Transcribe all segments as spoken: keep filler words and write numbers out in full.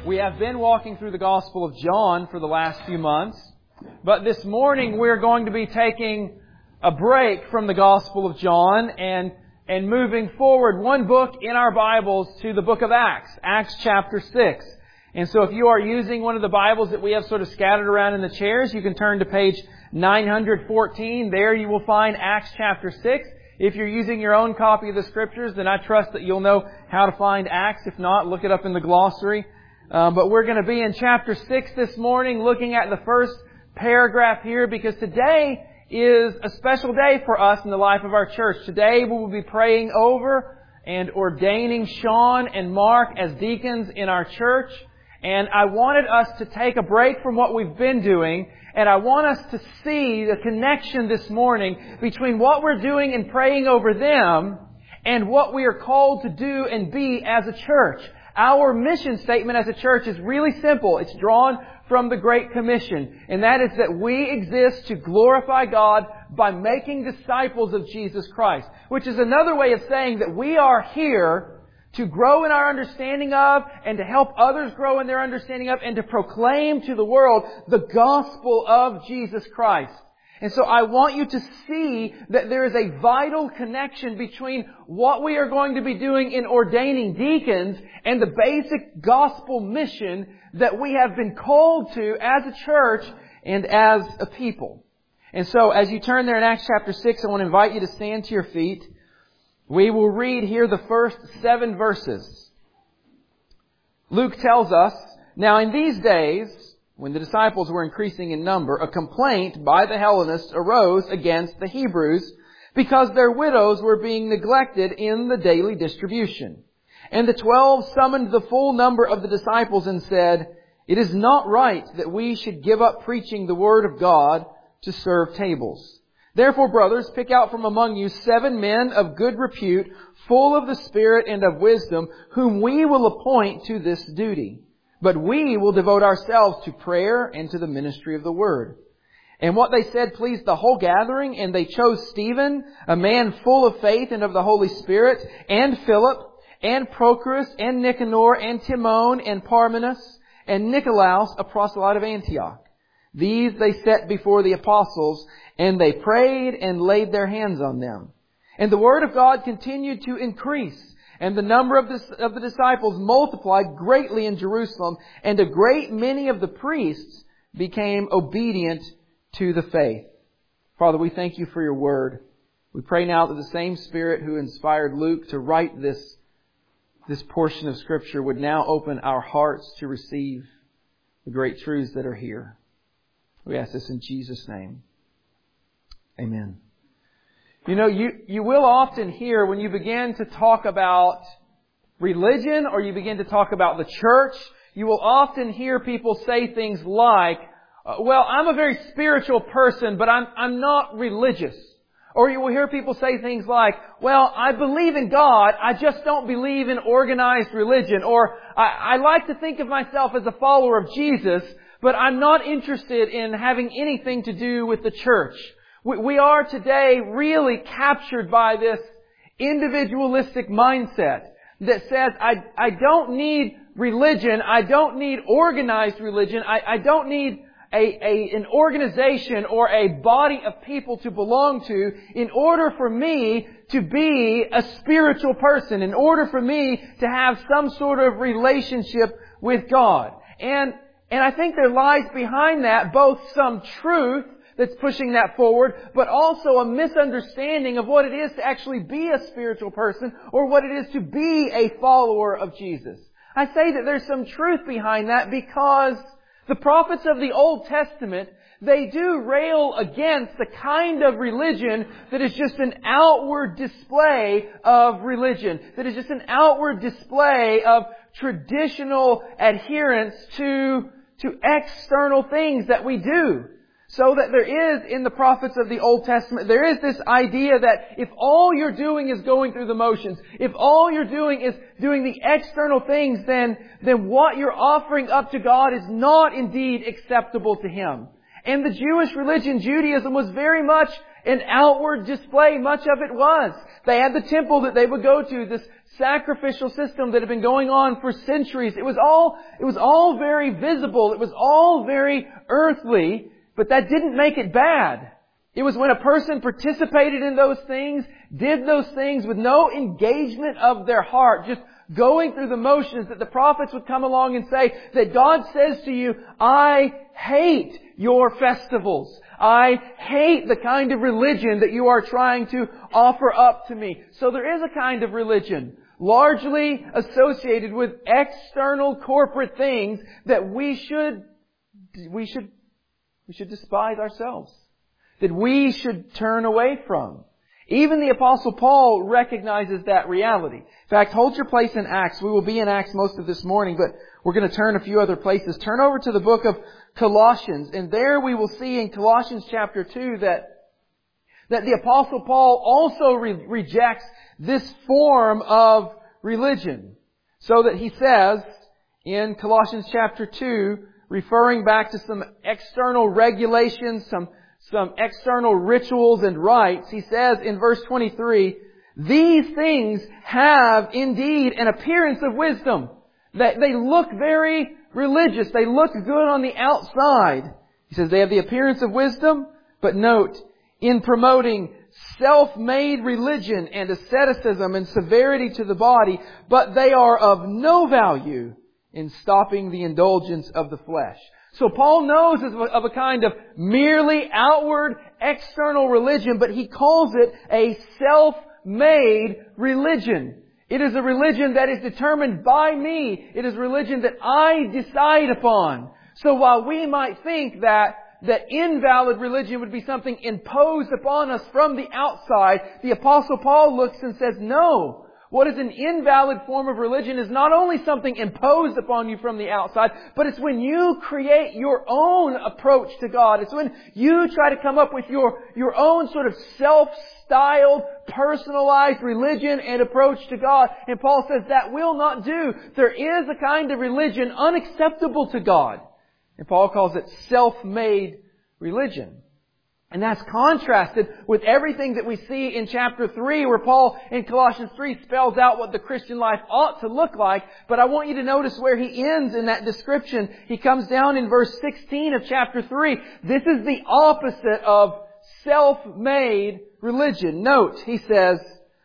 We have been walking through the Gospel of John for the last few months, but this morning we're going to be taking a break from the Gospel of John and and moving forward one book in our Bibles to the book of Acts, Acts chapter six. And so if you are using one of the Bibles that we have sort of scattered around in the chairs, you can turn to page nine fourteen. There you will find Acts chapter six. If you're using your own copy of the Scriptures, then I trust that you'll know how to find Acts. If not, look it up in the glossary. Um, but we're going to be in chapter six this morning, looking at the first paragraph here, because today is a special day for us in the life of our church. Today we will be praying over and ordaining Sean and Mark as deacons in our church. And I wanted us to take a break from what we've been doing, and I want us to see the connection this morning between what we're doing in praying over them and what we are called to do and be as a church. Our mission statement as a church is really simple. It's drawn from the Great Commission, and that is that we exist to glorify God by making disciples of Jesus Christ, which is another way of saying that we are here to grow in our understanding of and to help others grow in their understanding of and to proclaim to the world the gospel of Jesus Christ. And so I want you to see that there is a vital connection between what we are going to be doing in ordaining deacons and the basic gospel mission that we have been called to as a church and as a people. And so as you turn there in Acts chapter six, I want to invite you to stand to your feet. We will read here the first seven verses. Luke tells us, "Now in these days, when the disciples were increasing in number, a complaint by the Hellenists arose against the Hebrews because their widows were being neglected in the daily distribution. And the twelve summoned the full number of the disciples and said, 'It is not right that we should give up preaching the word of God to serve tables. Therefore, brothers, pick out from among you seven men of good repute, full of the Spirit and of wisdom, whom we will appoint to this duty. But we will devote ourselves to prayer and to the ministry of the word.' And what they said pleased the whole gathering, and they chose Stephen, a man full of faith and of the Holy Spirit, and Philip, and Prochorus, and Nicanor, and Timon, and Parmenas, and Nicolaus, a proselyte of Antioch. These they set before the apostles, and they prayed and laid their hands on them. And the word of God continued to increase, and the number of the, of the disciples multiplied greatly in Jerusalem, and a great many of the priests became obedient to the faith." Father, we thank you for your word. We pray now that the same Spirit who inspired Luke to write this, this portion of Scripture would now open our hearts to receive the great truths that are here. We ask this in Jesus' name. Amen. You know, you, you will often hear when you begin to talk about religion or you begin to talk about the church, you will often hear people say things like, well, I'm a very spiritual person, but I'm, I'm not religious. Or you will hear people say things like, well, I believe in God, I just don't believe in organized religion. Or I, I like to think of myself as a follower of Jesus, but I'm not interested in having anything to do with the church. We, we are today really captured by this individualistic mindset that says, I, I don't need religion, I don't need organized religion, I, I don't need A, a, an organization or a body of people to belong to in order for me to be a spiritual person, in order for me to have some sort of relationship with God. And, and I think there lies behind that both some truth that's pushing that forward, but also a misunderstanding of what it is to actually be a spiritual person or what it is to be a follower of Jesus. I say that there's some truth behind that because the prophets of the Old Testament, they do rail against the kind of religion that is just an outward display of religion, that is just an outward display of traditional adherence to, to external things that we do. So that there is, in the prophets of the Old Testament, there is this idea that if all you're doing is going through the motions, if all you're doing is doing the external things, then, then what you're offering up to God is not indeed acceptable to Him. And the Jewish religion, Judaism, was very much an outward display. Much of it was. They had the temple that they would go to, this sacrificial system that had been going on for centuries. It was all, it was all very visible. It was all very earthly, but that didn't make it bad. It was when a person participated in those things, did those things with no engagement of their heart, just going through the motions, that the prophets would come along and say that God says to you, I hate your festivals. I hate the kind of religion that you are trying to offer up to me. So there is a kind of religion largely associated with external corporate things that we should, we should, we should despise ourselves. That we should turn away from. Even the Apostle Paul recognizes that reality. In fact, hold your place in Acts. We will be in Acts most of this morning, but we're going to turn a few other places. Turn over to the book of Colossians, and there we will see in Colossians chapter two that, that the Apostle Paul also re- rejects this form of religion. So that he says in Colossians chapter two, referring back to some external regulations, some some external rituals and rites, he says in verse twenty-three, these things have indeed an appearance of wisdom. They, they look very religious. They look good on the outside. He says they have the appearance of wisdom, but note, in promoting self-made religion and asceticism and severity to the body, but they are of no value in stopping the indulgence of the flesh. So Paul knows of a kind of merely outward, external religion, but he calls it a self-made religion. It is a religion that is determined by me. It is religion that I decide upon. So while we might think that that invalid religion would be something imposed upon us from the outside, the Apostle Paul looks and says, no. What is an invalid form of religion is not only something imposed upon you from the outside, but it's when you create your own approach to God. It's when you try to come up with your, your own sort of self-styled, personalized religion and approach to God. And Paul says that will not do. There is a kind of religion unacceptable to God. And Paul calls it self-made religion. And that's contrasted with everything that we see in chapter three, where Paul in Colossians three spells out what the Christian life ought to look like. But I want you to notice where he ends in that description. He comes down in verse sixteen of chapter three. This is the opposite of self-made religion. Note, he says,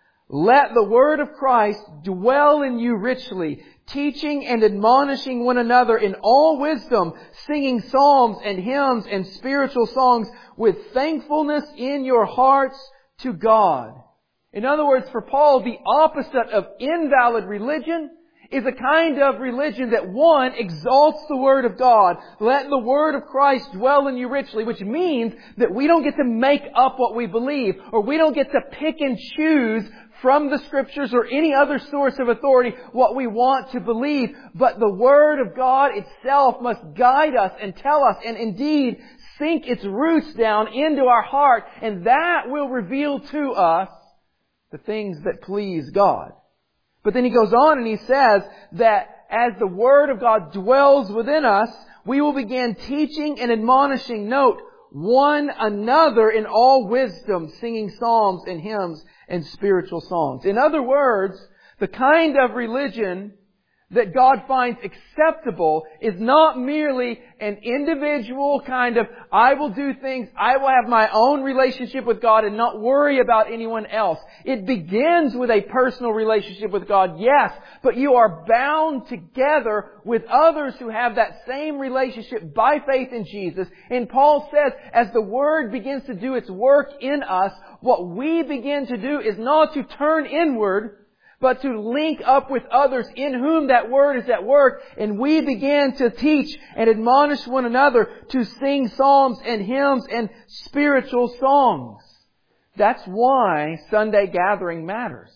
let the word of Christ dwell in you richly, teaching and admonishing one another in all wisdom, singing psalms and hymns and spiritual songs with thankfulness in your hearts to God. In other words, for Paul, the opposite of invalid religion is a kind of religion that, one, exalts the Word of God. Let the Word of Christ dwell in you richly, which means that we don't get to make up what we believe, or we don't get to pick and choose from the Scriptures or any other source of authority what we want to believe. But the Word of God itself must guide us and tell us, and indeed sink its roots down into our heart, and that will reveal to us the things that please God. But then he goes on and he says that as the Word of God dwells within us, we will begin teaching and admonishing, note, one another in all wisdom, singing psalms and hymns and spiritual songs. In other words, the kind of religion that God finds acceptable is not merely an individual kind of, I will do things, I will have my own relationship with God and not worry about anyone else. It begins with a personal relationship with God, yes, but you are bound together with others who have that same relationship by faith in Jesus. And Paul says, as the Word begins to do its work in us, what we begin to do is not to turn inward, but to link up with others in whom that Word is at work. And we begin to teach and admonish one another to sing psalms and hymns and spiritual songs. That's why Sunday gathering matters.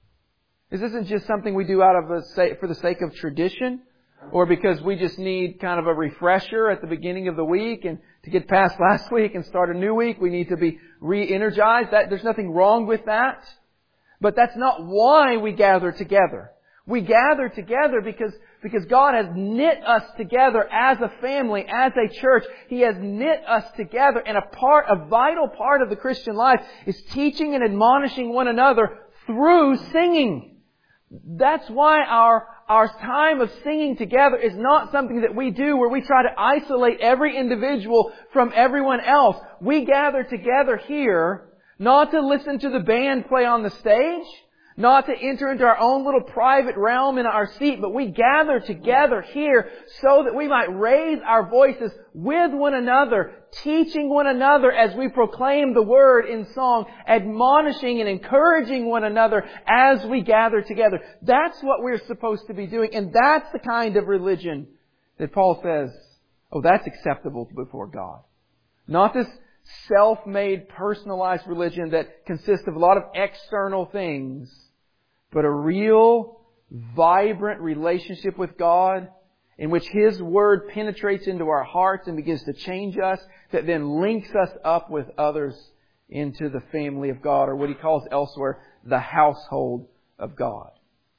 This isn't just something we do out of a, for the sake of tradition, or because we just need kind of a refresher at the beginning of the week, and to get past last week and start a new week, we need to be re-energized. That, there's nothing wrong with that. But that's not why we gather together. We gather together because because God has knit us together as a family, as a church. He has knit us together, and a part, a vital part of the Christian life is teaching and admonishing one another through singing. That's why our, our time of singing together is not something that we do where we try to isolate every individual from everyone else. We gather together here not to listen to the band play on the stage, not to enter into our own little private realm in our seat, but we gather together here so that we might raise our voices with one another, teaching one another as we proclaim the Word in song, admonishing and encouraging one another as we gather together. That's what we're supposed to be doing, and that's the kind of religion that Paul says, oh, that's acceptable before God. Not this self-made, personalized religion that consists of a lot of external things, but a real, vibrant relationship with God in which His Word penetrates into our hearts and begins to change us, that then links us up with others into the family of God, or what he calls elsewhere, the household of God.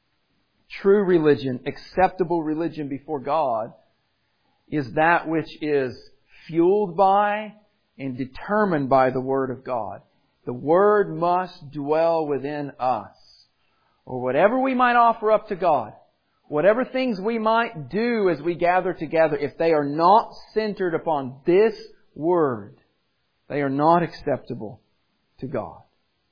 True religion, acceptable religion before God, is that which is fueled by and determined by the Word of God. The Word must dwell within us. Or whatever we might offer up to God, whatever things we might do as we gather together, if they are not centered upon this Word, they are not acceptable to God.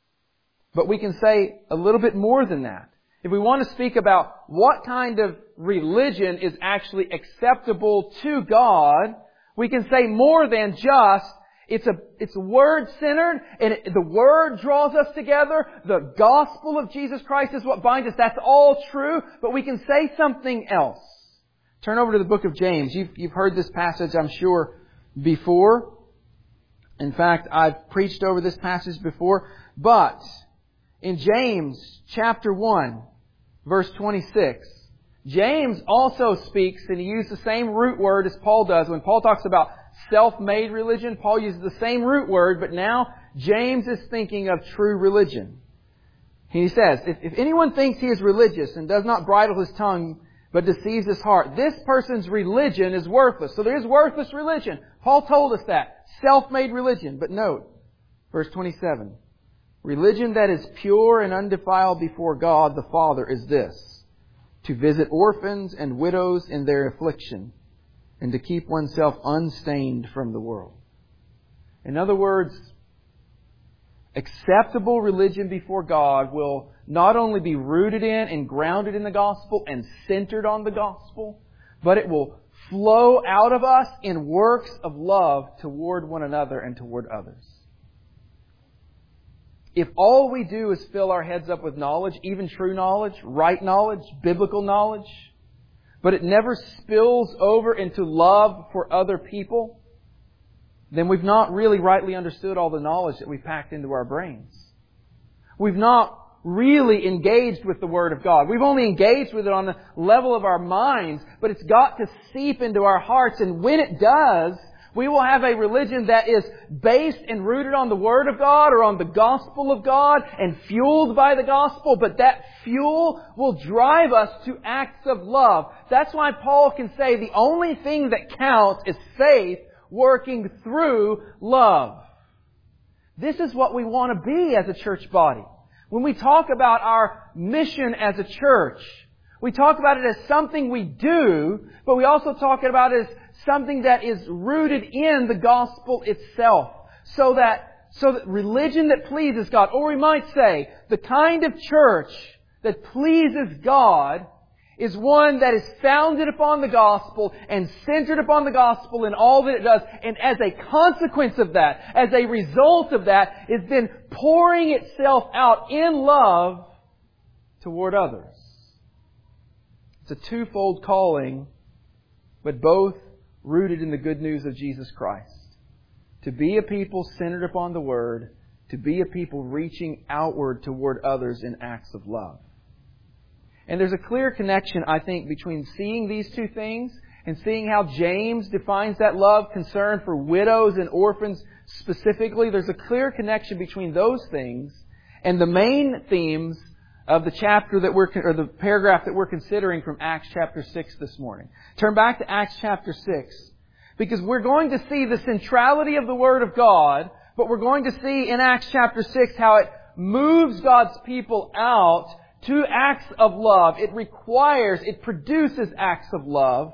But we can say a little bit more than that. If we want to speak about what kind of religion is actually acceptable to God, we can say more than just It's a, it's Word-centered, and it, the Word draws us together. The gospel of Jesus Christ is what binds us. That's all true, but we can say something else. Turn over to the book of James. You've, you've heard this passage, I'm sure, before. In fact, I've preached over this passage before. But in James chapter one, verse twenty-six, James also speaks, and he used the same root word as Paul does. When Paul talks about self-made religion, Paul uses the same root word, but now James is thinking of true religion. He says, if, if anyone thinks he is religious and does not bridle his tongue, but deceives his heart, this person's religion is worthless. So there is worthless religion. Paul told us that. Self-made religion. But note, verse twenty-seven, religion that is pure and undefiled before God the Father is this, to visit orphans and widows in their affliction, and to keep oneself unstained from the world. In other words, acceptable religion before God will not only be rooted in and grounded in the gospel and centered on the gospel, but it will flow out of us in works of love toward one another and toward others. If all we do is fill our heads up with knowledge, even true knowledge, right knowledge, biblical knowledge, but it never spills over into love for other people, then we've not really rightly understood all the knowledge that we've packed into our brains. We've not really engaged with the Word of God. We've only engaged with it on the level of our minds, but it's got to seep into our hearts, and when it does, we will have a religion that is based and rooted on the Word of God or on the gospel of God and fueled by the gospel, but that fuel will drive us to acts of love. That's why Paul can say the only thing that counts is faith working through love. This is what we want to be as a church body. When we talk about our mission as a church, we talk about it as something we do, but we also talk about it as something that is rooted in the gospel itself. So that, so that religion that pleases God, or we might say, the kind of church that pleases God is one that is founded upon the gospel and centered upon the gospel in all that it does. And as a consequence of that, as a result of that, is then pouring itself out in love toward others. It's a twofold calling, but both rooted in the good news of Jesus Christ. To be a people centered upon the Word, to be a people reaching outward toward others in acts of love. And there's a clear connection, I think, between seeing these two things and seeing how James defines that love, concern for widows and orphans specifically. There's a clear connection between those things and the main themes of the chapter that we're, or the paragraph that we're considering from Acts chapter six this morning. Turn back to Acts chapter six. Because we're going to see the centrality of the Word of God, but we're going to see in Acts chapter six how it moves God's people out to acts of love. It requires, it produces acts of love.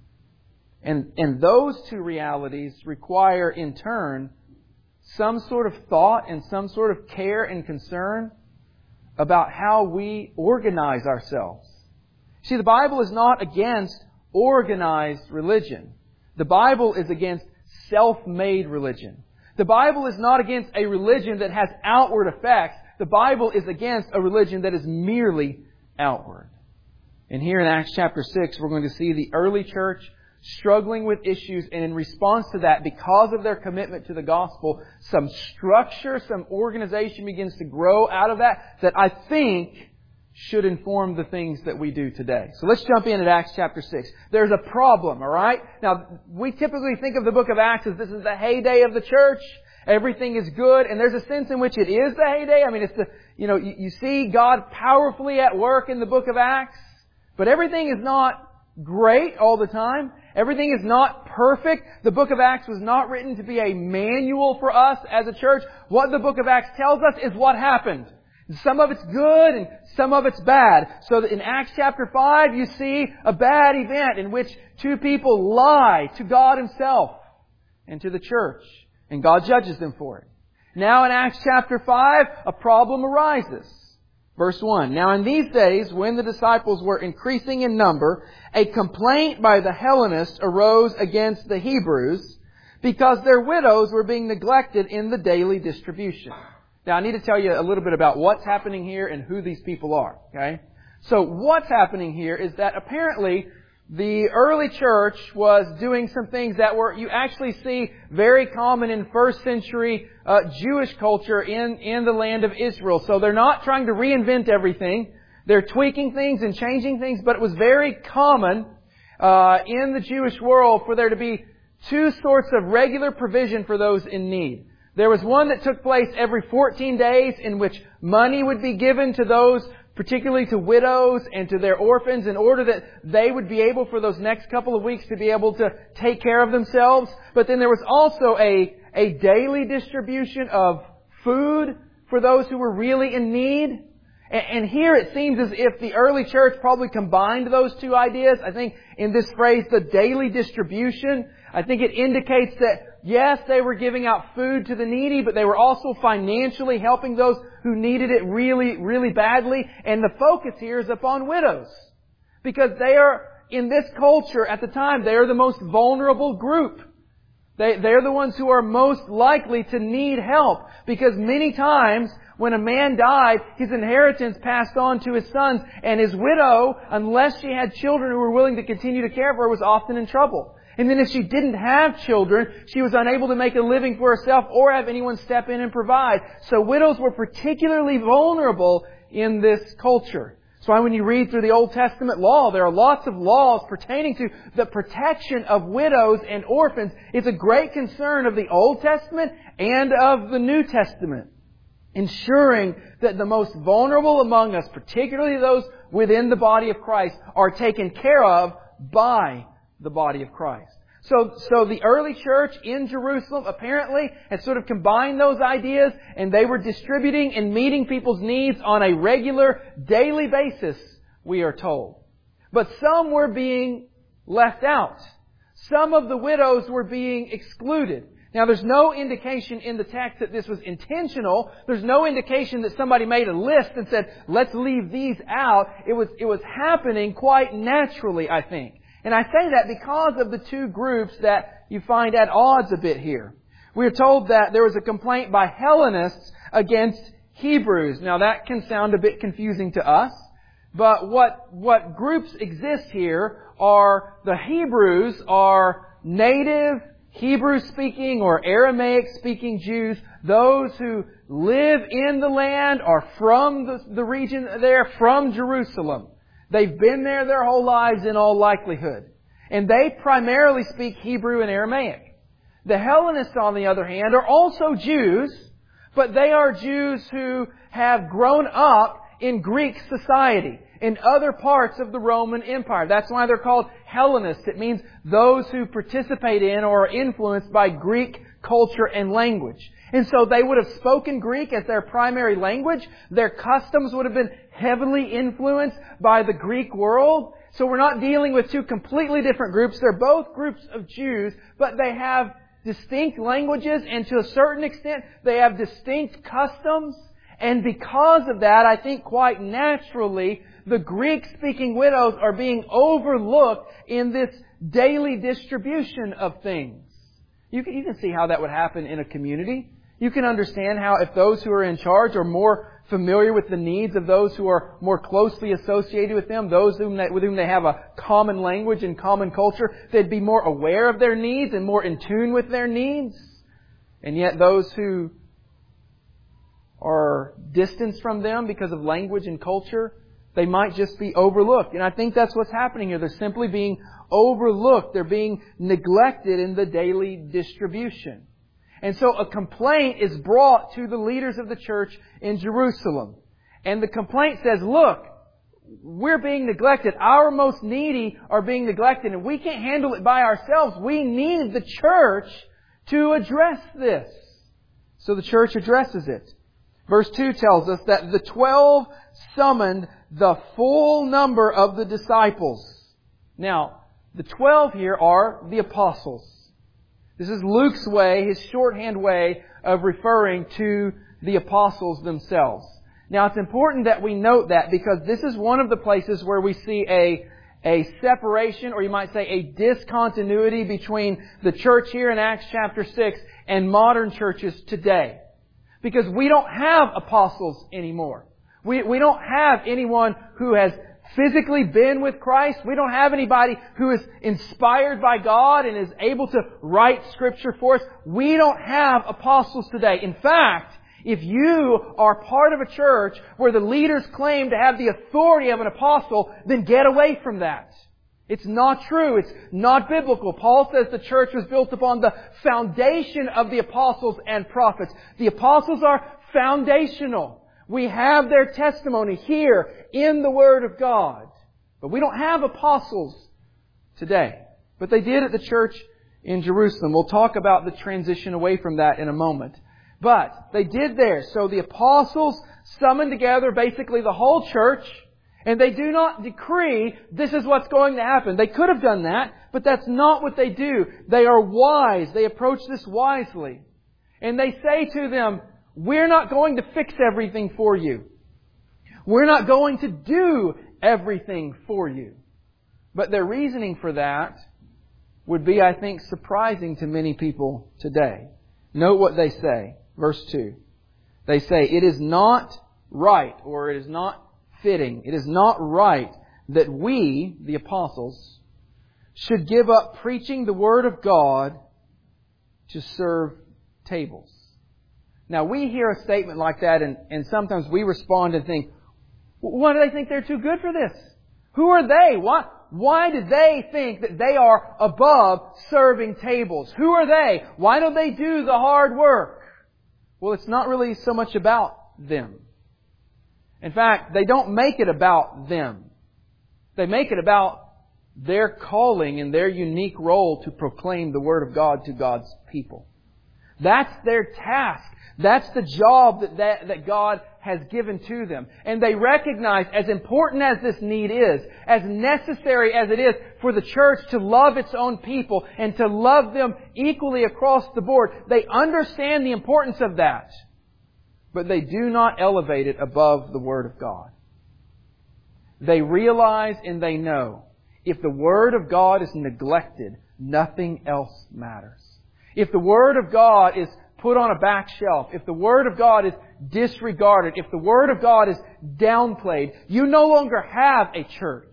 And, and those two realities require, in turn, some sort of thought and some sort of care and concern about how we organize ourselves. See, the Bible is not against organized religion. The Bible is against self-made religion. The Bible is not against a religion that has outward effects. The Bible is against a religion that is merely outward. And here in Acts chapter six, we're going to see the early church struggling with issues, and in response to that, because of their commitment to the gospel, some structure, some organization begins to grow out of that, that I think should inform the things that we do today. So let's jump in at Acts chapter six. There's a problem, alright? Now, we typically think of the book of Acts as this is the heyday of the church. Everything is good, and there's a sense in which it is the heyday. I mean, it's the, you know, you, you see God powerfully at work in the book of Acts, but everything is not great all the time. Everything is not perfect. The book of Acts was not written to be a manual for us as a church. What the book of Acts tells us is what happened. Some of it's good and some of it's bad. So that in Acts chapter five, you see a bad event in which two people lie to God Himself and to the church, and God judges them for it. Now in Acts chapter five, a problem arises. Verse one, now in these days, when the disciples were increasing in number, a complaint by the Hellenists arose against the Hebrews because their widows were being neglected in the daily distribution. Now I need to tell you a little bit about what's happening here and who these people are. Okay? So what's happening here is that apparently the early church was doing some things that were, you actually see very common in first century uh, Jewish culture in, in the land of Israel. So they're not trying to reinvent everything. They're tweaking things and changing things, but it was very common uh, in the Jewish world for there to be two sorts of regular provision for those in need. There was one that took place every fourteen days in which money would be given to those, particularly to widows and to their orphans, in order that they would be able for those next couple of weeks to be able to take care of themselves. But then there was also a, a daily distribution of food for those who were really in need. And, and here it seems as if the early church probably combined those two ideas. I think in this phrase, the daily distribution, I think it indicates that yes, they were giving out food to the needy, but they were also financially helping those who needed it really, really badly. And the focus here is upon widows. Because they are, in this culture at the time, they are the most vulnerable group. They, they're the ones who are most likely to need help. Because many times, when a man died, his inheritance passed on to his sons. And his widow, unless she had children who were willing to continue to care for her, was often in trouble. And then if she didn't have children, she was unable to make a living for herself or have anyone step in and provide. So widows were particularly vulnerable in this culture. That's why when you read through the Old Testament law, there are lots of laws pertaining to the protection of widows and orphans. It's a great concern of the Old Testament and of the New Testament, ensuring that the most vulnerable among us, particularly those within the body of Christ, are taken care of by the body of Christ. So, so the early church in Jerusalem apparently had sort of combined those ideas, and they were distributing and meeting people's needs on a regular, daily basis, we are told. But some were being left out. Some of the widows were being excluded. Now, there's no indication in the text that this was intentional. There's no indication that somebody made a list and said, let's leave these out. It was, it was happening quite naturally, I think. And I say that because of the two groups that you find at odds a bit here. We are told that there was a complaint by Hellenists against Hebrews. Now that can sound a bit confusing to us, but what, what groups exist here are the Hebrews are native Hebrew-speaking or Aramaic-speaking Jews, those who live in the land, are from the, the region there, from Jerusalem. They've been there their whole lives in all likelihood. And they primarily speak Hebrew and Aramaic. The Hellenists, on the other hand, are also Jews, but they are Jews who have grown up in Greek society, in other parts of the Roman Empire. That's why they're called Hellenists. It means those who participate in or are influenced by Greek culture and language. And so they would have spoken Greek as their primary language. Their customs would have been heavily influenced by the Greek world. So we're not dealing with two completely different groups. They're both groups of Jews, but they have distinct languages, and to a certain extent, they have distinct customs. And because of that, I think quite naturally, the Greek-speaking widows are being overlooked in this daily distribution of things. You can, you can see how that would happen in a community. You can understand how if those who are in charge are more familiar with the needs of those who are more closely associated with them, those whom they, with whom they have a common language and common culture, they'd be more aware of their needs and more in tune with their needs. And yet those who are distanced from them because of language and culture, they might just be overlooked. And I think that's what's happening here. They're simply being overlooked. They're being neglected in the daily distribution. And so a complaint is brought to the leaders of the church in Jerusalem. And the complaint says, look, we're being neglected. Our most needy are being neglected, and we can't handle it by ourselves. We need the church to address this. So the church addresses it. Verse two tells us that the twelve summoned the full number of the disciples. Now, the twelve here are the apostles. This is Luke's way, his shorthand way of referring to the apostles themselves. Now, it's important that we note that because this is one of the places where we see a, a separation, or you might say a discontinuity between the church here in Acts chapter six and modern churches today. Because we don't have apostles anymore. We, we don't have anyone who has physically been with Christ. We don't have anybody who is inspired by God and is able to write Scripture for us. We don't have apostles today. In fact, if you are part of a church where the leaders claim to have the authority of an apostle, then get away from that. It's not true. It's not biblical. Paul says the church was built upon the foundation of the apostles and prophets. The apostles are foundational. We have their testimony here in the Word of God. But we don't have apostles today. But they did at the church in Jerusalem. We'll talk about the transition away from that in a moment. But they did there. So the apostles summoned together basically the whole church, and they do not decree this is what's going to happen. They could have done that, but that's not what they do. They are wise. They approach this wisely. And they say to them, we're not going to fix everything for you. We're not going to do everything for you. But their reasoning for that would be, I think, surprising to many people today. Note what they say. Verse two. They say, it is not right, or it is not fitting, it is not right that we, the apostles, should give up preaching the Word of God to serve tables. Now, we hear a statement like that, and, and sometimes we respond and think, why do they think they're too good for this? Who are they? Why, why do they think that they are above serving tables? Who are they? Why don't they do the hard work? Well, it's not really so much about them. In fact, they don't make it about them. They make it about their calling and their unique role to proclaim the Word of God to God's people. That's their task. That's the job that, that, that God has given to them. And they recognize, as important as this need is, as necessary as it is for the church to love its own people and to love them equally across the board, they understand the importance of that. But they do not elevate it above the Word of God. They realize and they know, if the Word of God is neglected, nothing else matters. If the Word of God is put on a back shelf, if the Word of God is disregarded, if the Word of God is downplayed, you no longer have a church.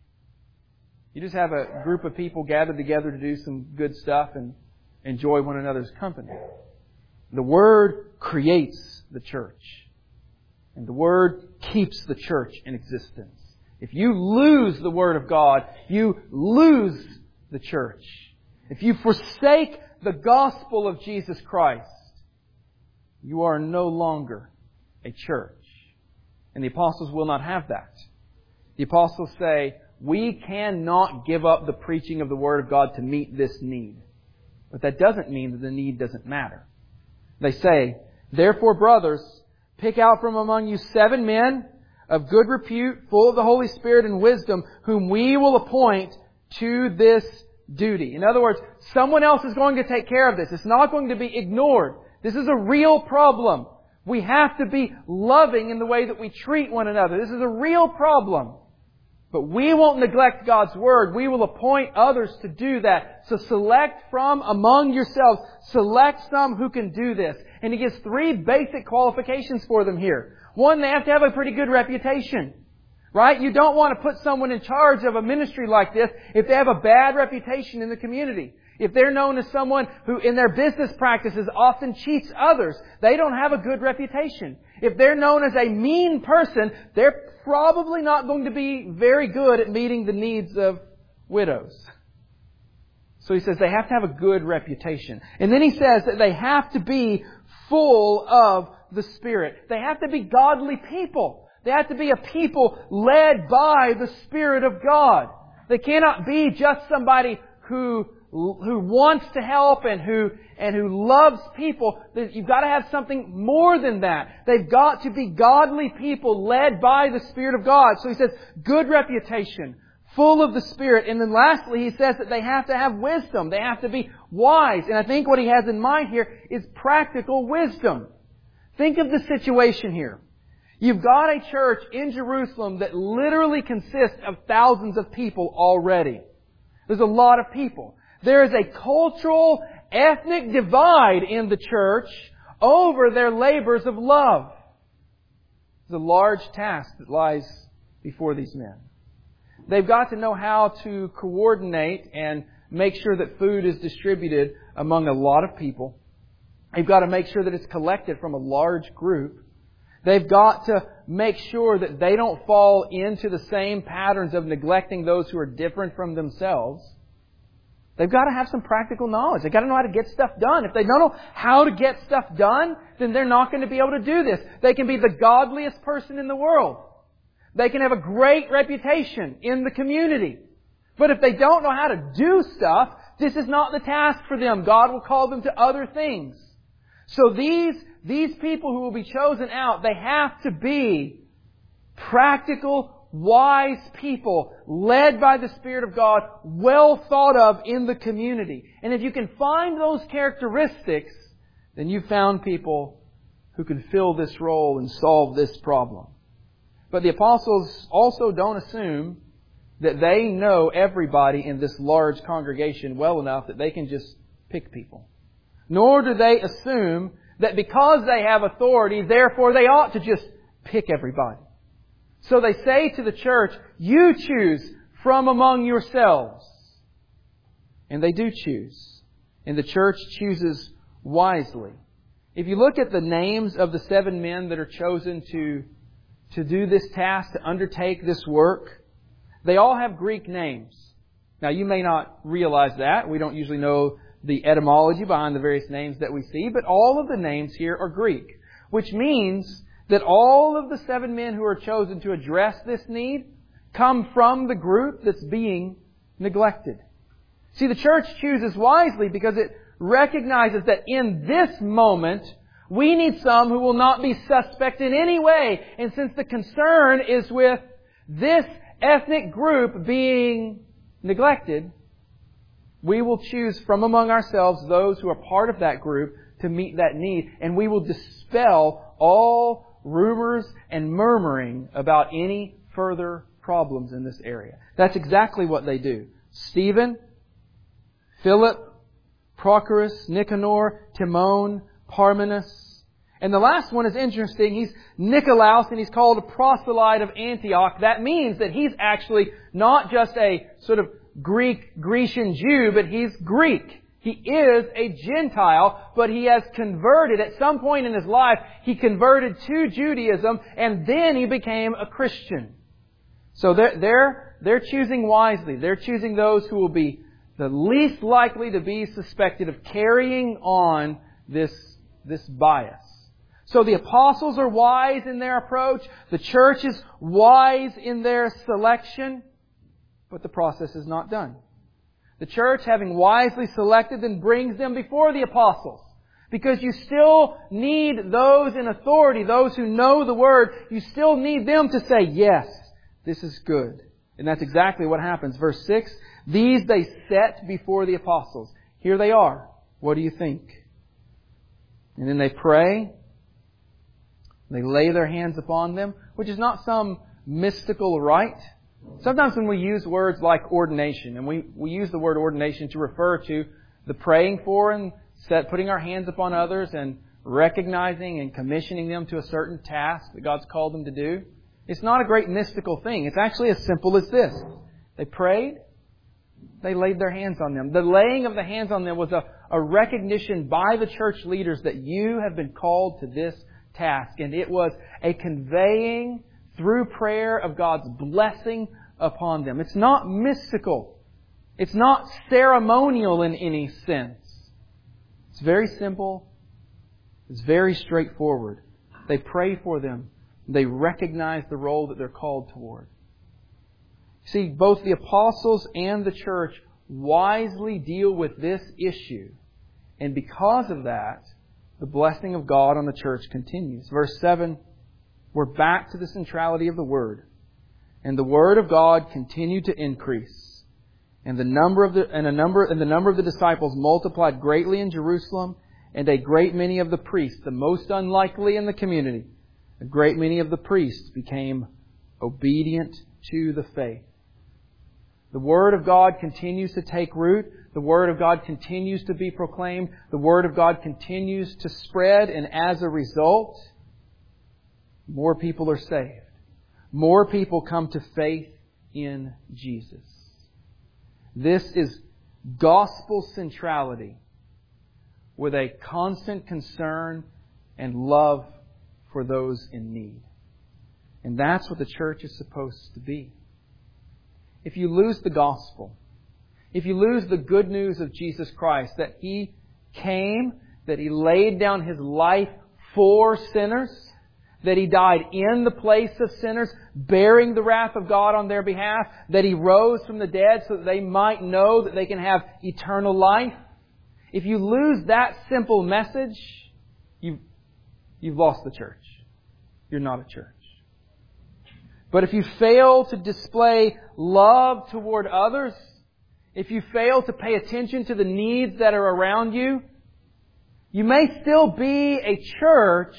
You just have a group of people gathered together to do some good stuff and enjoy one another's company. The Word creates the church. And the Word keeps the church in existence. If you lose the Word of God, you lose the church. If you forsake the gospel of Jesus Christ, you are no longer a church. And the apostles will not have that. The apostles say, we cannot give up the preaching of the Word of God to meet this need. But that doesn't mean that the need doesn't matter. They say, therefore, brothers, pick out from among you seven men of good repute, full of the Holy Spirit and wisdom, whom we will appoint to this duty. In other words, someone else is going to take care of this. It's not going to be ignored. This is a real problem. We have to be loving in the way that we treat one another. This is a real problem. But we won't neglect God's Word. We will appoint others to do that. So select from among yourselves. Select some who can do this. And He gives three basic qualifications for them here. One, they have to have a pretty good reputation. Right? You don't want to put someone in charge of a ministry like this if they have a bad reputation in the community. If they're known as someone who in their business practices often cheats others, they don't have a good reputation. If they're known as a mean person, they're probably not going to be very good at meeting the needs of widows. So he says they have to have a good reputation. And then he says that they have to be full of the Spirit. They have to be godly people. They have to be a people led by the Spirit of God. They cannot be just somebody who who wants to help and who and who loves people. You've got to have something more than that. They've got to be godly people led by the Spirit of God. So he says, good reputation, full of the Spirit. And then lastly, he says that they have to have wisdom. They have to be wise. And I think what he has in mind here is practical wisdom. Think of the situation here. You've got a church in Jerusalem that literally consists of thousands of people already. There's a lot of people. There is a cultural, ethnic divide in the church over their labors of love. It's a large task that lies before these men. They've got to know how to coordinate and make sure that food is distributed among a lot of people. They've got to make sure that it's collected from a large group. They've got to make sure that they don't fall into the same patterns of neglecting those who are different from themselves. They've got to have some practical knowledge. They've got to know how to get stuff done. If they don't know how to get stuff done, then they're not going to be able to do this. They can be the godliest person in the world. They can have a great reputation in the community. But if they don't know how to do stuff, this is not the task for them. God will call them to other things. So these, these people who will be chosen out, they have to be practical, wise people, led by the Spirit of God, well thought of in the community. And if you can find those characteristics, then you've found people who can fill this role and solve this problem. But the apostles also don't assume that they know everybody in this large congregation well enough that they can just pick people. Nor do they assume that because they have authority, therefore they ought to just pick everybody. So they say to the church, you choose from among yourselves. And they do choose. And the church chooses wisely. If you look at the names of the seven men that are chosen to, to do this task, to undertake this work, they all have Greek names. Now you may not realize that. We don't usually know the etymology behind the various names that we see, but all of the names here are Greek. Which means that all of the seven men who are chosen to address this need come from the group that's being neglected. See, the church chooses wisely because it recognizes that in this moment, we need some who will not be suspect in any way. And since the concern is with this ethnic group being neglected, we will choose from among ourselves those who are part of that group to meet that need. And we will dispel all rumors and murmuring about any further problems in this area. That's exactly what they do. Stephen, Philip, Prochorus, Nicanor, Timon, Parmenas. And the last one is interesting. He's Nicolaus, and he's called a proselyte of Antioch. That means that he's actually not just a sort of Greek, Grecian Jew, but he's Greek. He is a Gentile, but he has converted. At some point in his life, he converted to Judaism, and then he became a Christian. So they're, they're, they're choosing wisely. They're choosing those who will be the least likely to be suspected of carrying on this, this bias. So the apostles are wise in their approach. The church is wise in their selection. But the process is not done. The church, having wisely selected, then brings them before the apostles. Because you still need those in authority, those who know the Word, you still need them to say, yes, this is good. And that's exactly what happens. Verse six, these they set before the apostles. Here they are. What do you think? And then they pray. They lay their hands upon them, which is not some mystical rite. Sometimes when we use words like ordination, and we, we use the word ordination to refer to the praying for and set, putting our hands upon others and recognizing and commissioning them to a certain task that God's called them to do. It's not a great mystical thing. It's actually as simple as this. They prayed. They laid their hands on them. The laying of the hands on them was a, a recognition by the church leaders that you have been called to this task. And it was a conveying through prayer of God's blessing upon them. It's not mystical. It's not ceremonial in any sense. It's very simple. It's very straightforward. They pray for them. They recognize the role that they're called toward. See, both the apostles and the church wisely deal with this issue. And because of that, the blessing of God on the church continues. Verse seven, we're back to the centrality of the Word. And the Word of God continued to increase. And the number of the and a number and the number of the disciples multiplied greatly in Jerusalem, and a great many of the priests, the most unlikely in the community, a great many of the priests became obedient to the faith. The Word of God continues to take root. The Word of God continues to be proclaimed. The Word of God continues to spread, and as a result, more people are saved. More people come to faith in Jesus. This is gospel centrality with a constant concern and love for those in need. And that's what the church is supposed to be. If you lose the gospel, if you lose the good news of Jesus Christ, that He came, that He laid down His life for sinners, that He died in the place of sinners, bearing the wrath of God on their behalf, that He rose from the dead so that they might know that they can have eternal life. If you lose that simple message, you've, you've lost the church. You're not a church. But if you fail to display love toward others, if you fail to pay attention to the needs that are around you, you may still be a church,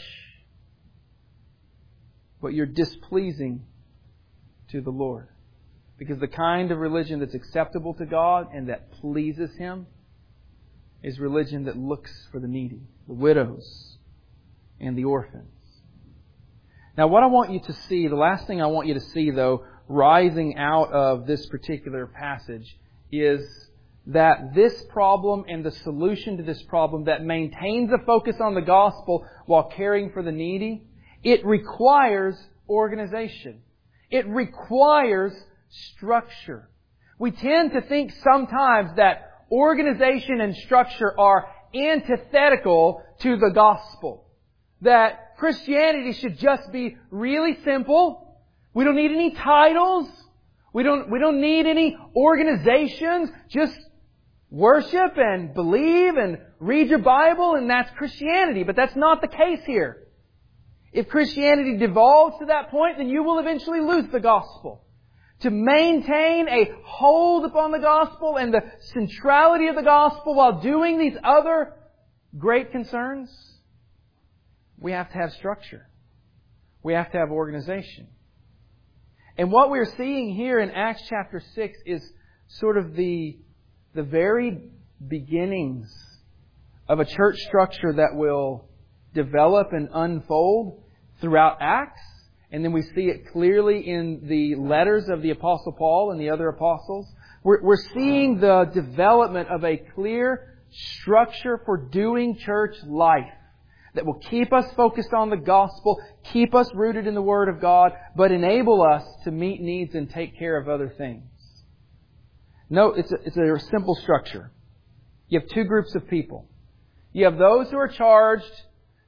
but you're displeasing to the Lord. Because the kind of religion that's acceptable to God and that pleases Him is religion that looks for the needy, the widows, and the orphans. Now, what I want you to see, the last thing I want you to see, though, rising out of this particular passage is that this problem and the solution to this problem that maintains a focus on the gospel while caring for the needy, it requires organization. It requires structure. We tend to think sometimes that organization and structure are antithetical to the gospel. That Christianity should just be really simple. We don't need any titles. We don't, we don't need any organizations. Just worship and believe and read your Bible, and that's Christianity. But that's not the case here. If Christianity devolves to that point, then you will eventually lose the gospel. To maintain a hold upon the gospel and the centrality of the gospel while doing these other great concerns, we have to have structure. We have to have organization. And what we're seeing here in Acts chapter six is sort of the, the very beginnings of a church structure that will develop and unfold throughout Acts. And then we see it clearly in the letters of the Apostle Paul and the other apostles. We're, we're seeing the development of a clear structure for doing church life that will keep us focused on the gospel, keep us rooted in the Word of God, but enable us to meet needs and take care of other things. No, it's a, it's a simple structure. You have two groups of people. You have those who are charged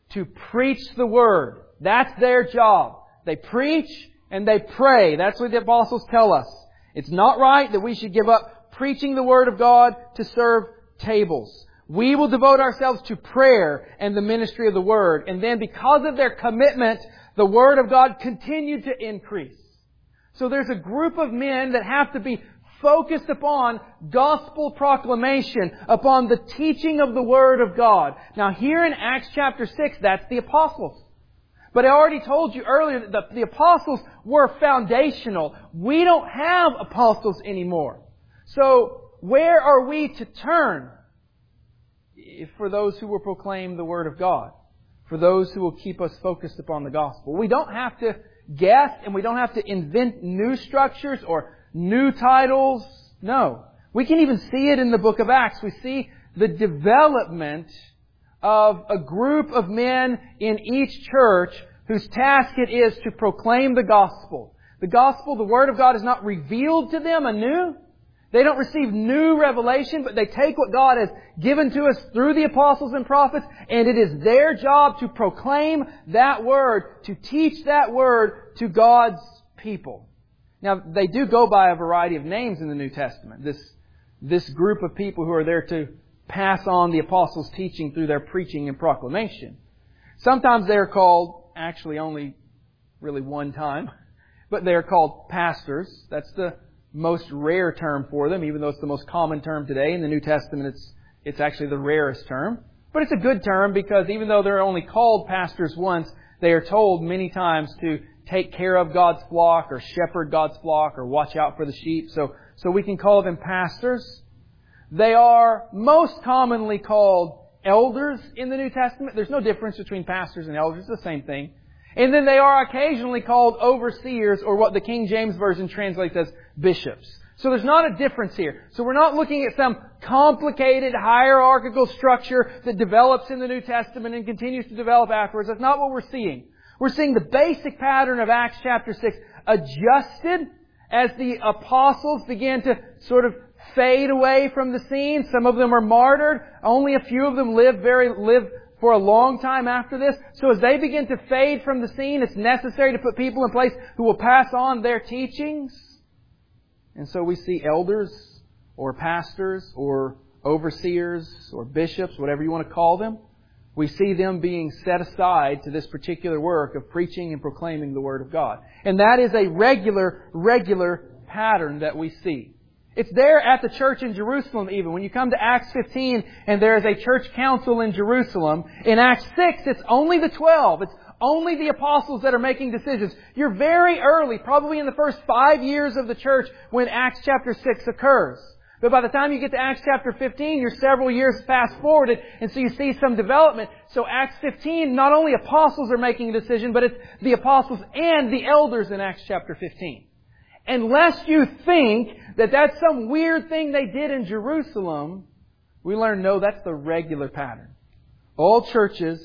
to preach the Word. That's their job. They preach and they pray. That's what the apostles tell us. It's not right that we should give up preaching the Word of God to serve tables. We will devote ourselves to prayer and the ministry of the Word. And then because of their commitment, the Word of God continued to increase. So there's a group of men that have to be focused upon gospel proclamation, upon the teaching of the Word of God. Now here in Acts chapter six, that's the apostles. But I already told you earlier that the, the apostles were foundational. We don't have apostles anymore. So where are we to turn for those who will proclaim the Word of God? For those who will keep us focused upon the gospel? We don't have to guess and we don't have to invent new structures or new titles. No. We can even see it in the book of Acts. We see the development of a group of men in each church whose task it is to proclaim the gospel. The gospel, the Word of God, is not revealed to them anew. They don't receive new revelation, but they take what God has given to us through the apostles and prophets, and it is their job to proclaim that Word, to teach that Word to God's people. Now, they do go by a variety of names in the New Testament. This, this group of people who are there to pass on the apostles' teaching through their preaching and proclamation. Sometimes they're called, actually only really one time, but they're called pastors. That's the most rare term for them, even though it's the most common term today. In the New Testament, it's it's actually the rarest term. But it's a good term because even though they're only called pastors once, they are told many times to take care of God's flock or shepherd God's flock or watch out for the sheep. So, so we can call them pastors. They are most commonly called elders in the New Testament. There's no difference between pastors and elders. It's the same thing. And then they are occasionally called overseers, or what the King James Version translates as bishops. So there's not a difference here. So we're not looking at some complicated hierarchical structure that develops in the New Testament and continues to develop afterwards. That's not what we're seeing. We're seeing the basic pattern of Acts chapter six adjusted as the apostles began to sort of fade away from the scene. Some of them are martyred. Only a few of them live very live for a long time after this. So as they begin to fade from the scene, it's necessary to put people in place who will pass on their teachings. And so we see elders or pastors or overseers or bishops, whatever you want to call them. We see them being set aside to this particular work of preaching and proclaiming the Word of God. And that is a regular, regular pattern that we see. It's there at the church in Jerusalem even. When you come to Acts fifteen and there is a church council in Jerusalem, in Acts six it's only the twelve. It's only the apostles that are making decisions. You're very early, probably in the first five years of the church when Acts chapter six occurs. But by the time you get to Acts chapter fifteen, you're several years fast forwarded, and so you see some development. So Acts fifteen, not only apostles are making a decision, but it's the apostles and the elders in Acts chapter fifteen. Unless you think that that's some weird thing they did in Jerusalem, we learn, no, that's the regular pattern. All churches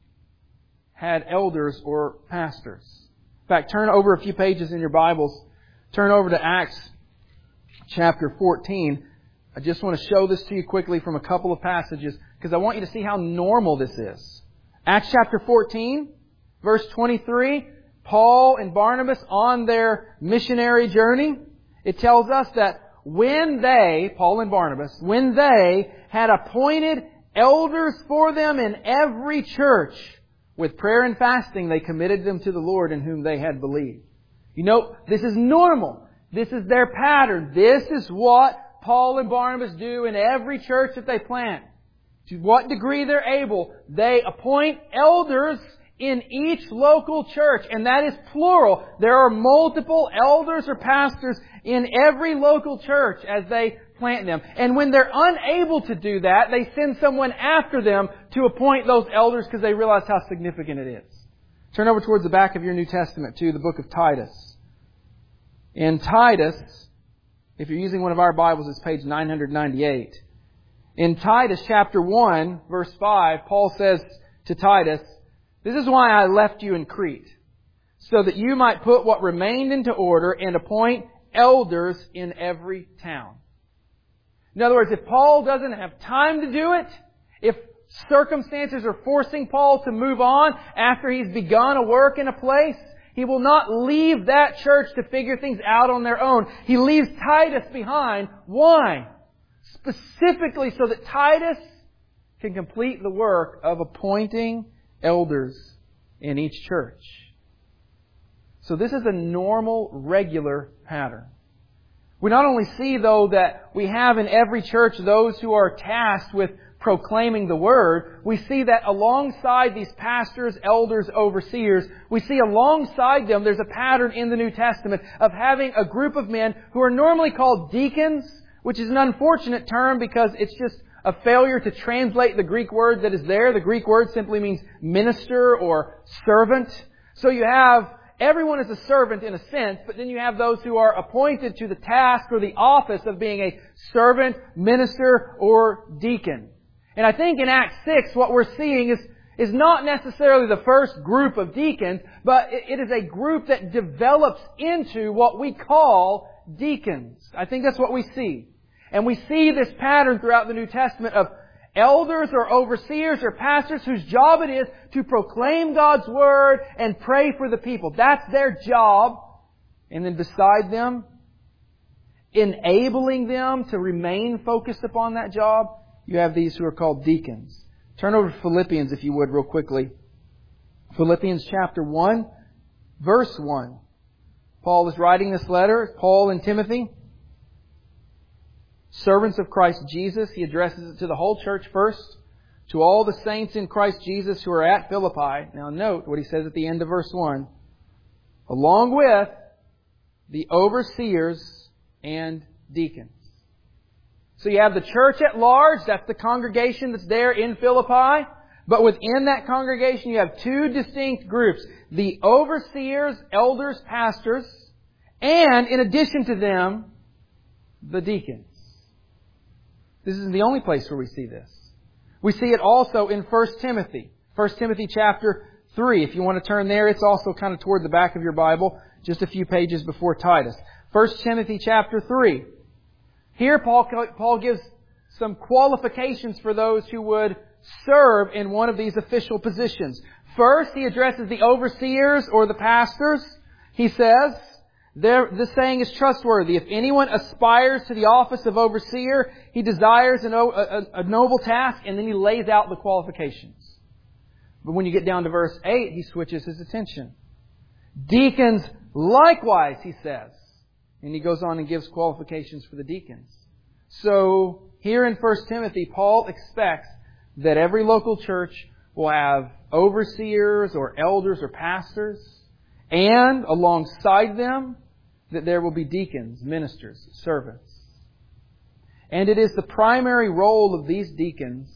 had elders or pastors. In fact, turn over a few pages in your Bibles. Turn over to Acts chapter fourteen. I just want to show this to you quickly from a couple of passages because I want you to see how normal this is. Acts chapter fourteen, verse twenty-three. Paul and Barnabas on their missionary journey. It tells us that when they, Paul and Barnabas, when they had appointed elders for them in every church, with prayer and fasting, they committed them to the Lord in whom they had believed. You know, this is normal. This is their pattern. This is what Paul and Barnabas do in every church that they plant. To what degree they're able, they appoint elders in each local church, and that is plural. There are multiple elders or pastors in every local church as they plant them. And when they're unable to do that, they send someone after them to appoint those elders because they realize how significant it is. Turn over towards the back of your New Testament to the book of Titus. In Titus, if you're using one of our Bibles, it's page nine ninety-eight. In Titus chapter one, verse five, Paul says to Titus, "This is why I left you in Crete, so that you might put what remained into order and appoint elders in every town." In other words, if Paul doesn't have time to do it, if circumstances are forcing Paul to move on after he's begun a work in a place, he will not leave that church to figure things out on their own. He leaves Titus behind. Why? Specifically so that Titus can complete the work of appointing elders in each church. So this is a normal, regular pattern. We not only see, though, that we have in every church those who are tasked with proclaiming the Word, we see that alongside these pastors, elders, overseers, we see alongside them there's a pattern in the New Testament of having a group of men who are normally called deacons, which is an unfortunate term because it's just a failure to translate the Greek word that is there. The Greek word simply means minister or servant. So you have everyone is a servant in a sense, but then you have those who are appointed to the task or the office of being a servant, minister, or deacon. And I think in Acts six what we're seeing is, is not necessarily the first group of deacons, but it is a group that develops into what we call deacons. I think that's what we see. And we see this pattern throughout the New Testament of elders or overseers or pastors whose job it is to proclaim God's Word and pray for the people. That's their job. And then beside them, enabling them to remain focused upon that job, you have these who are called deacons. Turn over to Philippians, if you would, real quickly. Philippians chapter one, verse one. Paul is writing this letter, Paul and Timothy, servants of Christ Jesus. He addresses it to the whole church first, to all the saints in Christ Jesus who are at Philippi. Now note what he says at the end of verse one. Along with the overseers and deacons. So you have the church at large, that's the congregation that's there in Philippi. But within that congregation you have two distinct groups. The overseers, elders, pastors, and in addition to them, the deacons. This isn't the only place where we see this. We see it also in First Timothy. First Timothy chapter three. If you want to turn there, it's also kind of toward the back of your Bible, just a few pages before Titus. First Timothy chapter three. Here Paul, Paul gives some qualifications for those who would serve in one of these official positions. First, he addresses the overseers or the pastors. He says, this saying is trustworthy. If anyone aspires to the office of overseer, he desires a, a, a noble task, and then he lays out the qualifications. But when you get down to verse eight, he switches his attention. Deacons likewise, he says. And he goes on and gives qualifications for the deacons. So, here in First Timothy, Paul expects that every local church will have overseers or elders or pastors, and alongside them, that there will be deacons, ministers, servants. And it is the primary role of these deacons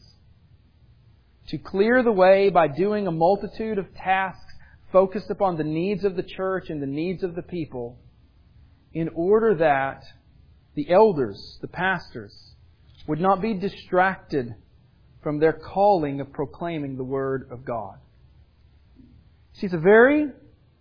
to clear the way by doing a multitude of tasks focused upon the needs of the church and the needs of the people, in order that the elders, the pastors, would not be distracted from their calling of proclaiming the Word of God. See, it's a very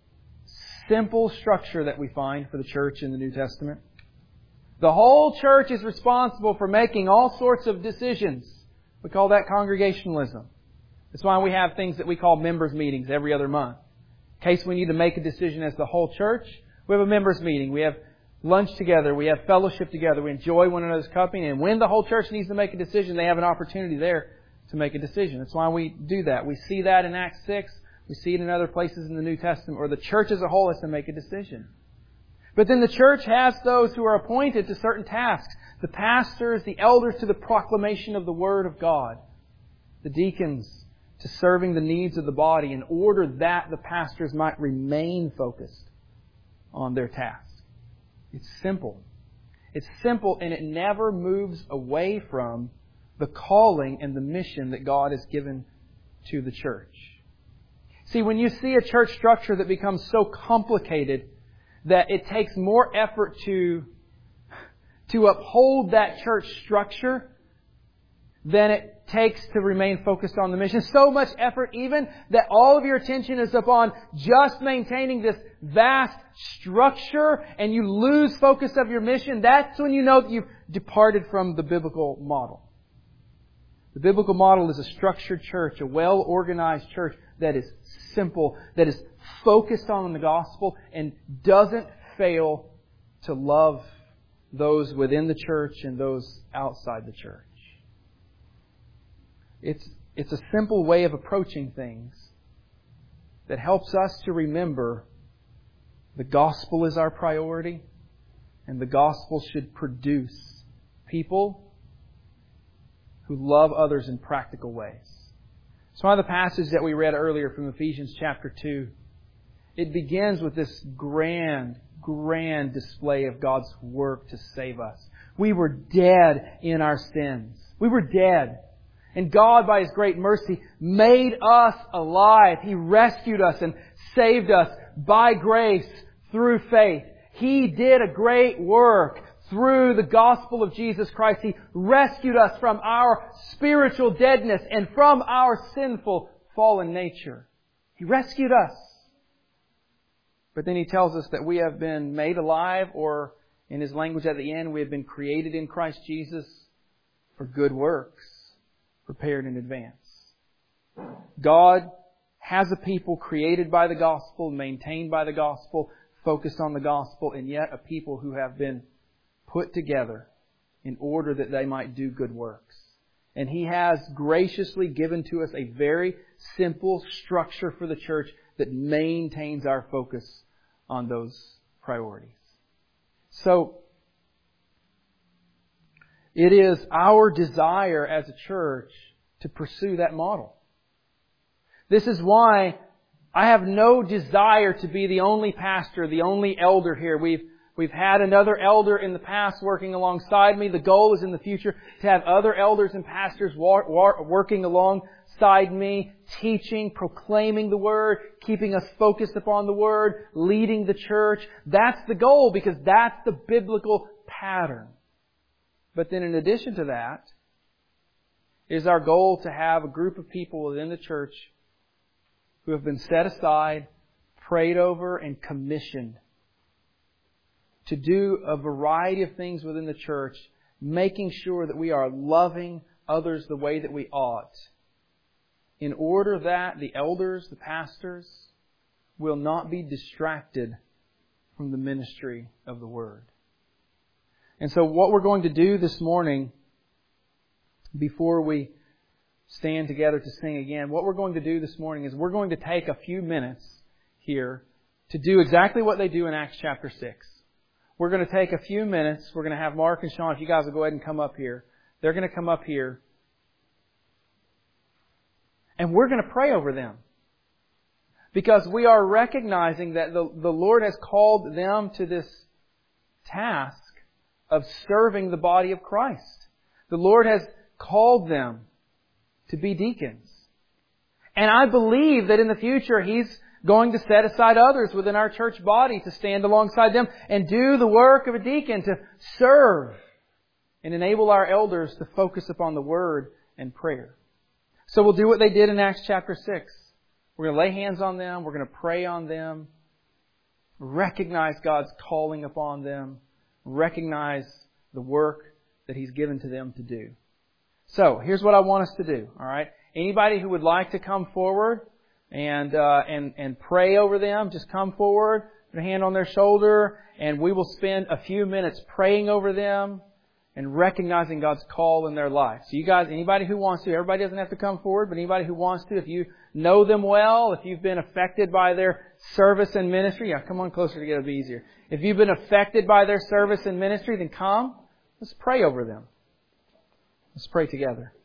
simple structure that we find for the church in the New Testament. The whole church is responsible for making all sorts of decisions. We call that congregationalism. That's why we have things that we call members' meetings every other month. In case we need to make a decision as the whole church, we have a members' meeting. We have lunch together. We have fellowship together. We enjoy one another's company. And when the whole church needs to make a decision, they have an opportunity there to make a decision. That's why we do that. We see that in Acts six. We see it in other places in the New Testament, where the church as a whole has to make a decision. But then the church has those who are appointed to certain tasks. The pastors, the elders to the proclamation of the Word of God. The deacons to serving the needs of the body, in order that the pastors might remain focused on their task. It's simple. It's simple, and it never moves away from the calling and the mission that God has given to the church. See, when you see a church structure that becomes so complicated that it takes more effort to, to uphold that church structure than it takes to remain focused on the mission. So much effort even that all of your attention is upon just maintaining this vast structure, and you lose focus of your mission. That's when you know that you've departed from the biblical model. The biblical model is a structured church, a well-organized church that is simple, that is focused on the gospel and doesn't fail to love those within the church and those outside the church. It's, it's a simple way of approaching things that helps us to remember the gospel is our priority, and the gospel should produce people who love others in practical ways. So one of the passages that we read earlier from Ephesians chapter two, it begins with this grand, grand display of God's work to save us. We were dead in our sins. We were dead. And God, by His great mercy, made us alive. He rescued us and saved us by grace through faith. He did a great work through the gospel of Jesus Christ. He rescued us from our spiritual deadness and from our sinful, fallen nature. He rescued us. But then He tells us that we have been made alive, or in His language at the end, we have been created in Christ Jesus for good works, prepared in advance. God has a people created by the gospel, maintained by the gospel, focused on the gospel, and yet a people who have been put together in order that they might do good works. And He has graciously given to us a very simple structure for the church that maintains our focus on those priorities. So, it is our desire as a church to pursue that model. This is why I have no desire to be the only pastor, the only elder here. We've We've had another elder in the past working alongside me. The goal is in the future to have other elders and pastors working alongside me, teaching, proclaiming the Word, keeping us focused upon the Word, leading the church. That's the goal, because that's the biblical pattern. But then in addition to that, is our goal to have a group of people within the church who have been set aside, prayed over, and commissioned to do a variety of things within the church, making sure that we are loving others the way that we ought, in order that the elders, the pastors, will not be distracted from the ministry of the Word. And so what we're going to do this morning, before we stand together to sing again, what we're going to do this morning is we're going to take a few minutes here to do exactly what they do in Acts chapter six. We're going to take a few minutes. We're going to have Mark and Sean, if you guys will go ahead and come up here. They're going to come up here. And we're going to pray over them. Because we are recognizing that the, the Lord has called them to this task of serving the body of Christ. The Lord has called them to be deacons. And I believe that in the future He's going to set aside others within our church body to stand alongside them and do the work of a deacon, to serve and enable our elders to focus upon the Word and prayer. So we'll do what they did in Acts chapter six. We're going to lay hands on them. We're going to pray on them. Recognize God's calling upon them. Recognize the work that He's given to them to do. So here's what I want us to do. All right. Anybody who would like to come forward and uh, and and pray over them, just come forward, put a hand on their shoulder, and we will spend a few minutes praying over them and recognizing God's call in their life. So you guys, anybody who wants to, everybody doesn't have to come forward, but anybody who wants to, if you know them well, if you've been affected by their service and ministry, yeah, come on closer to get it be easier. If you've been affected by their service and ministry, then come. Let's pray over them. Let's pray together.